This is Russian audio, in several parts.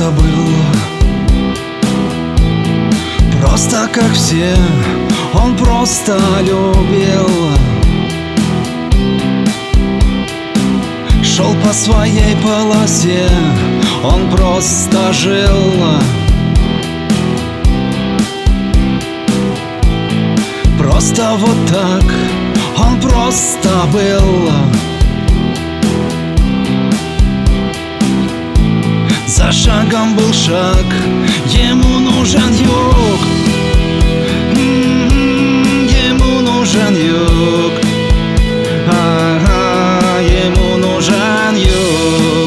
просто был, просто как все, он просто любил. Шел по своей полосе, он просто жил. Просто вот так, он просто был. За шагом был шаг, ему нужен юг. Ему нужен юг. Ага, ему нужен юг.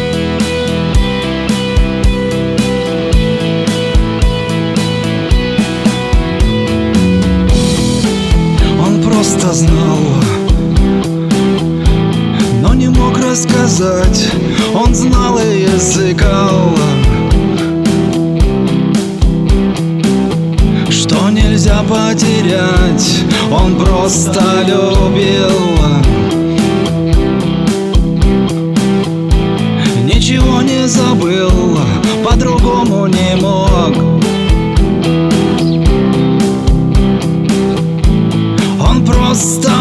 Он просто знал, но не мог рассказать. Он знал и языкал, что нельзя потерять. Он просто любил, ничего не забыл, по-другому не мог. Он просто